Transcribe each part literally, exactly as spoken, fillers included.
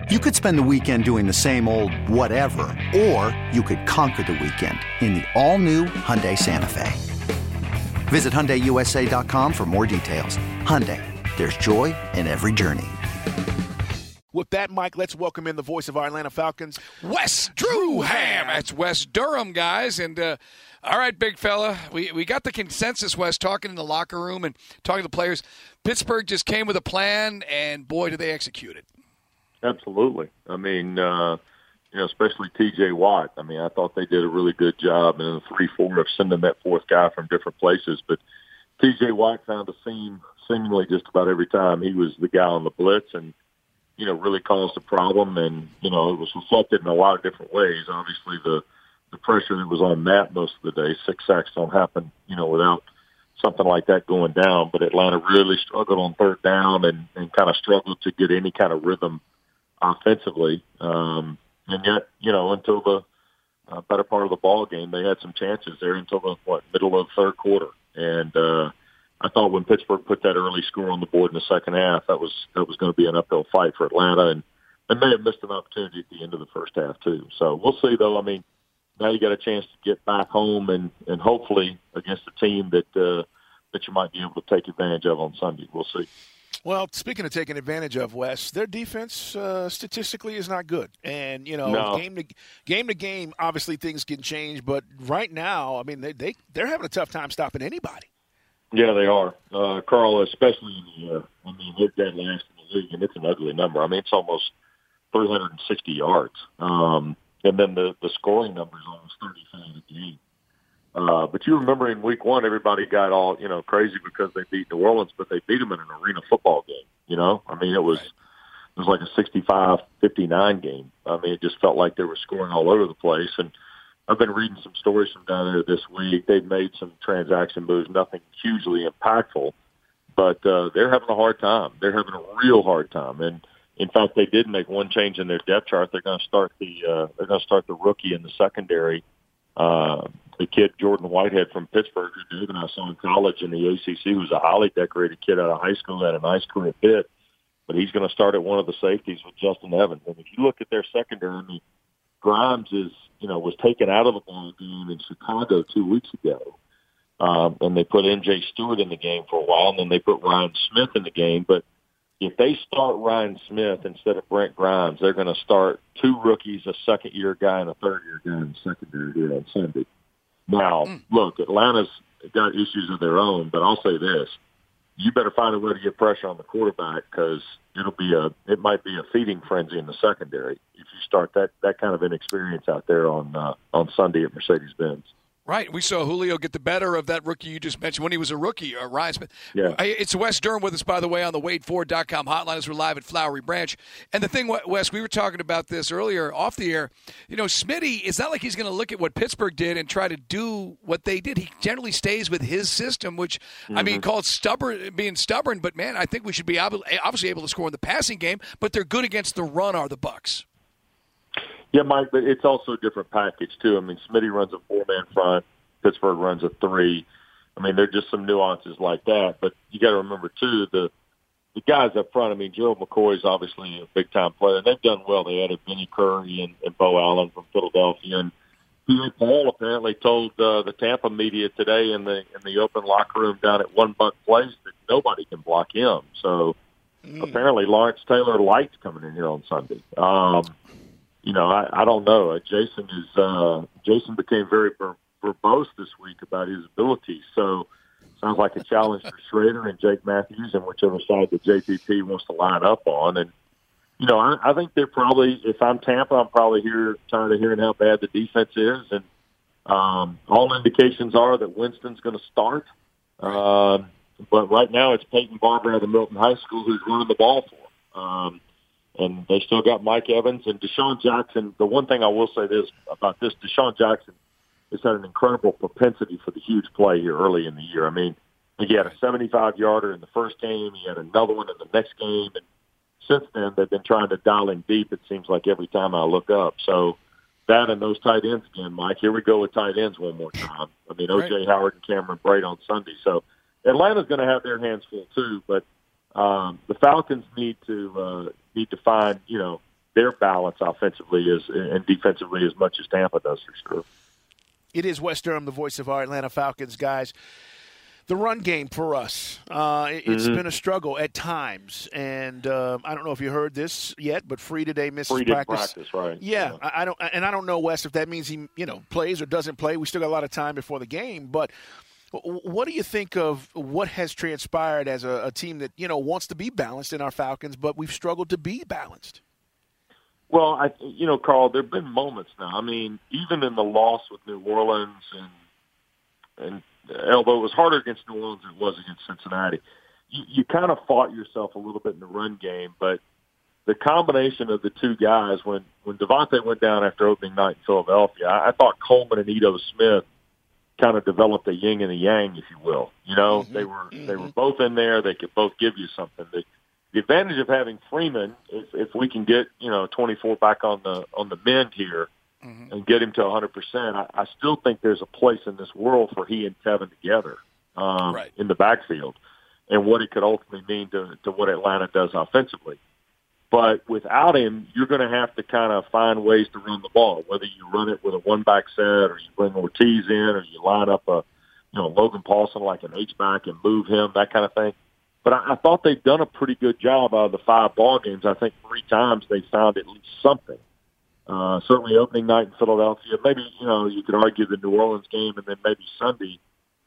You could spend the weekend doing the same old whatever, or you could conquer the weekend in the all-new Hyundai Santa Fe. Visit Hyundai U S A dot com for more details. Hyundai, there's joy in every journey. With that, Mike, let's welcome in the voice of our Atlanta Falcons, Wes Durham. That's Wes Durham, guys. And, uh, all right, big fella, we, we got the consensus, Wes, talking in the locker room and talking to the players. Pittsburgh just came with a plan, and, boy, did they execute it. Absolutely. I mean, uh, you know, especially T J Watt. I mean, I thought they did a really good job in the three four of sending that fourth guy from different places. But T J Watt found a seam seemingly just about every time. He was the guy on the blitz and, you know, really caused a problem. And, you know, it was reflected in a lot of different ways. Obviously, the, the pressure that was on Matt most of the day, six sacks don't happen, you know, without something like that going down. But Atlanta really struggled on third down and, and kind of struggled to get any kind of rhythm offensively. Um, and yet, you know, until the uh, better part of the ball game, they had some chances there until the, what, middle of the third quarter. And uh, I thought when Pittsburgh put that early score on the board in the second half, that was that was going to be an uphill fight for Atlanta. And they may have missed an opportunity at the end of the first half, too. So we'll see, though. I mean, now you got a chance to get back home and, and hopefully against a team that uh, that you might be able to take advantage of on Sunday. We'll see. Well, speaking of taking advantage of, Wes, their defense uh, statistically is not good. And, you know, no. game to game to game, obviously things can change. But right now, I mean, they, they, they're having a tough time stopping anybody. Yeah, they are. Uh, Carl, especially in the air. I mean, they're dead last in the league, and it's an ugly number. I mean, it's almost three hundred sixty yards. Um, and then the, the scoring number is almost thirty-five a game. Uh, but you remember in week one, everybody got all, you know, crazy because they beat New Orleans, but they beat them in an arena football game, you know? I mean, it was right. it was like a sixty-five fifty-nine game. I mean, it just felt like they were scoring all over the place. And I've been reading some stories from down there this week. They've made some transaction moves, nothing hugely impactful, but uh, they're having a hard time. They're having a real hard time. And, in fact, they did make one change in their depth chart. They're going to start the uh, they're going to start the rookie in the secondary, uh, the kid Jordan Whitehead from Pittsburgh, who Dave and I saw in college in the A C C, who's a highly decorated kid out of high school, had a nice career at Pitt. But he's going to start at one of the safeties with Justin Evans. And if you look at their secondary, I mean, Grimes is, you know, was taken out of the ball game in Chicago two weeks ago. Um, and they put N J Stewart in the game for a while, and then they put Ryan Smith in the game. But if they start Ryan Smith instead of Brent Grimes, they're going to start two rookies, a second-year guy and a third-year guy in the secondary here on Sunday. Now, mm. look, Atlanta's got issues of their own, but I'll say this. You better find a way to get pressure on the quarterback because it'll be a it might be a feeding frenzy in the secondary if you start that, that kind of inexperience out there on uh, on Sunday at Mercedes-Benz. Right. We saw Julio get the better of that rookie you just mentioned when he was a rookie, uh, Ryan Smith. Yeah. It's Wes Durham with us, by the way, on the Wade Ford dot com hotline as we're live at Flowery Branch. And the thing, Wes, we were talking about this earlier off the air. You know, Smitty, it's not like he's going to look at what Pittsburgh did and try to do what they did. He generally stays with his system, which, mm-hmm. I mean, called stubborn, being stubborn. But, man, I think we should be obviously able to score in the passing game, but they're good against the run, are the Bucs. Yeah, Mike, but it's also a different package, too. I mean, Smitty runs a four-man front. Pittsburgh runs a three. I mean, there are just some nuances like that. But you got to remember, too, the the guys up front. I mean, Gerald McCoy is obviously a big-time player. And they've done well. They added Vinny Curry and, and Bo Allen from Philadelphia. And P A. Paul apparently told uh, the Tampa media today in the in the open locker room down at One Buck Place that nobody can block him. So mm. apparently Lawrence Taylor likes coming in here on Sunday. Um, you know, I, I don't know. Uh, Jason is uh, Jason became very – verbose this week about his abilities. So sounds like a challenge for Schrader and Jake Matthews and whichever side the J P P wants to line up on. And, you know, I, I think they're probably, if I'm Tampa, I'm probably here tired of hearing how bad the defense is. And um, all indications are that Winston's going to start. Um, but right now it's Peyton Barber out of Milton High School who's running the ball for them. Um, and they still got Mike Evans and Deshaun Jackson. The one thing I will say this about this, Deshaun Jackson has had an incredible propensity for the huge play here early in the year. I mean, he had a seventy-five-yarder in the first game. He had another one in the next game. And since then, they've been trying to dial him deep, it seems like, every time I look up. So that and those tight ends again, Mike. Here we go with tight ends one more time. I mean, O J right. Howard and Cameron Braid on Sunday. So Atlanta's going to have their hands full too. But um, the Falcons need to uh, need to find, you know, their balance offensively as and defensively as much as Tampa does for sure. It is Wes Durham, the voice of our Atlanta Falcons, guys. The run game for us, uh, it's mm-hmm. been a struggle at times. And uh, I don't know if you heard this yet, but Free today misses Free practice. practice, right. Yeah, yeah. I, I don't, and I don't know, Wes, if that means he you know plays or doesn't play. We still got a lot of time before the game. But what do you think of what has transpired as a, a team that, you know, wants to be balanced in our Falcons, but we've struggled to be balanced? Well, I, you know, Carl, there have been moments now. I mean, even in the loss with New Orleans, and and although it was harder against New Orleans than it was against Cincinnati, you, you kind of fought yourself a little bit in the run game. But the combination of the two guys, when when Devontae went down after opening night in Philadelphia, I, I thought Coleman and Ito Smith kind of developed a yin and a yang, if you will. You know, mm-hmm. they were mm-hmm. they were both in there. They could both give you something. They, The advantage of having Freeman, if, if we can get, you know, twenty-four back on the on the mend here mm-hmm. and get him to one hundred percent, I, I still think there's a place in this world for he and Kevin together um, right. in the backfield and what it could ultimately mean to, to what Atlanta does offensively. But without him, you're going to have to kind of find ways to run the ball, whether you run it with a one-back set or you bring Ortiz in or you line up a, you know, Logan Paulson like an H-back and move him, that kind of thing. But I, I thought they'd done a pretty good job out of the five ball games. I think three times they found at least something. Uh, certainly opening night in Philadelphia. Maybe, you know, you could argue the New Orleans game and then maybe Sunday.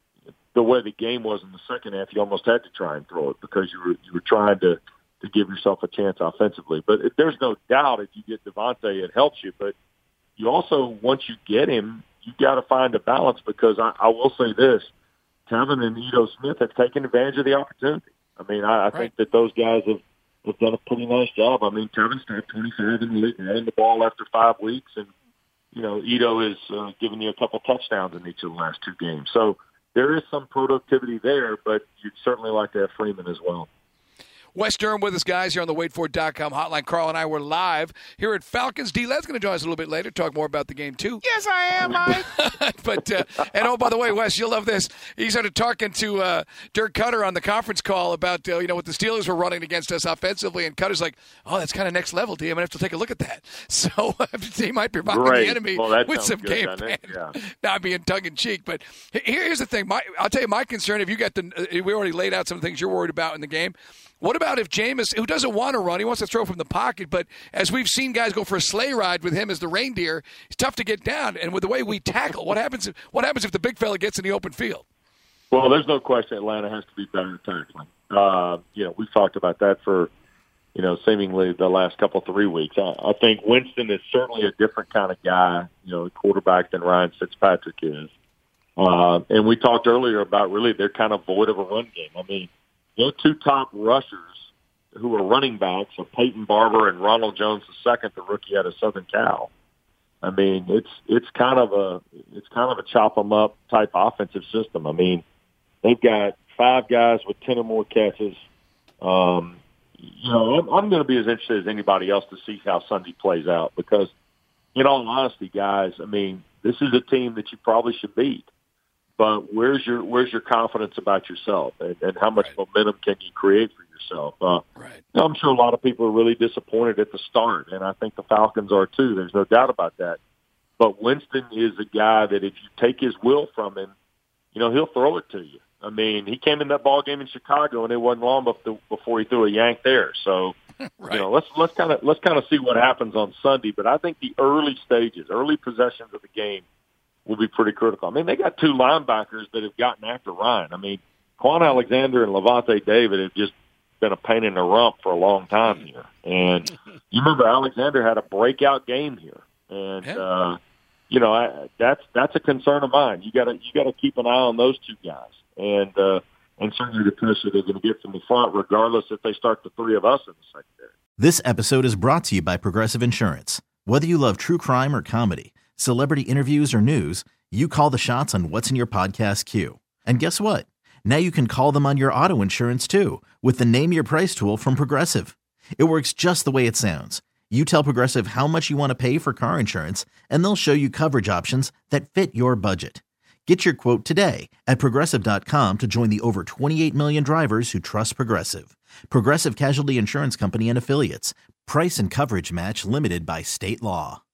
The way the game was in the second half, you almost had to try and throw it because you were you were trying to, to give yourself a chance offensively. But if, there's no doubt if you get Devontae, it helps you. But you also, once you get him, you got to find a balance because I, I will say this, Kevin and Ito Smith have taken advantage of the opportunity. I mean, I, I right. think that those guys have, have done a pretty nice job. I mean, Kevin's had twenty-five in the league, running the ball after five weeks, and, you know, Ito is uh, giving you a couple touchdowns in each of the last two games. So there is some productivity there, but you'd certainly like to have Freeman as well. Wes Durham with us, guys, here on the wait for it dot com hotline. Carl and I were live here at Falcons. D-Led's going to join us a little bit later, talk more about the game, too. Yes, I am, Mike. but, uh, and, oh, by the way, Wes, you'll love this. He started talking to uh, Dirk Cutter on the conference call about, uh, you know, what the Steelers were running against us offensively, and Cutter's like, oh, that's kind of next level, D. I'm going to have to take a look at that. So he might be rocking the enemy well, with some good, game plan. Yeah. Not being tongue-in-cheek. But here's the thing. My, I'll tell you my concern, if you got the uh, – we already laid out some things you're worried about in the game. What about if Jameis, who doesn't want to run, he wants to throw from the pocket, but as we've seen guys go for a sleigh ride with him as the reindeer, it's tough to get down. And with the way we tackle, what happens? What happens if the big fella gets in the open field? Well, there's no question Atlanta has to be better at tackling. Uh, you know, we've talked about that for, you know, seemingly the last couple three weeks. I, I think Winston is certainly a different kind of guy, you know, quarterback than Ryan Fitzpatrick is. Uh, and we talked earlier about really they're kind of void of a run game. I mean, their two top rushers who are running backs are Peyton Barber and Ronald Jones the second, the rookie out of Southern Cal. I mean, it's it's kind of a it's kind of a chop 'em up type offensive system. I mean, they've got five guys with ten or more catches. Um, you know, I'm, I'm going to be as interested as anybody else to see how Sunday plays out because, in all honesty, guys, I mean, this is a team that you probably should beat. But where's your where's your confidence about yourself, and, and how much right. momentum can you create for yourself? Uh, right. I'm sure a lot of people are really disappointed at the start, and I think the Falcons are too. There's no doubt about that. But Winston is a guy that if you take his will from him, you know, he'll throw it to you. I mean, he came in that ball game in Chicago, and it wasn't long before he threw a yank there. So, right. you know, let's let's kind of let's kind of see what happens on Sunday. But I think the early stages, early possessions of the game, will be pretty critical. I mean, they got two linebackers that have gotten after Ryan. I mean, Quan Alexander and Levante David have just been a pain in the rump for a long time here. And you remember Alexander had a breakout game here, and yeah. uh, you know I, that's that's a concern of mine. You got to you got to keep an eye on those two guys, and uh, and certainly the pressure they're going to get from the front, regardless if they start the three of us in the secondary. This episode is brought to you by Progressive Insurance. Whether you love true crime or comedy, celebrity interviews or news, you call the shots on what's in your podcast queue. And guess what? Now you can call them on your auto insurance too with the Name Your Price tool from Progressive. It works just the way it sounds. You tell Progressive how much you want to pay for car insurance, and they'll show you coverage options that fit your budget. Get your quote today at Progressive dot com to join the over twenty-eight million drivers who trust Progressive. Progressive Casualty Insurance Company and Affiliates. Price and coverage match limited by state law.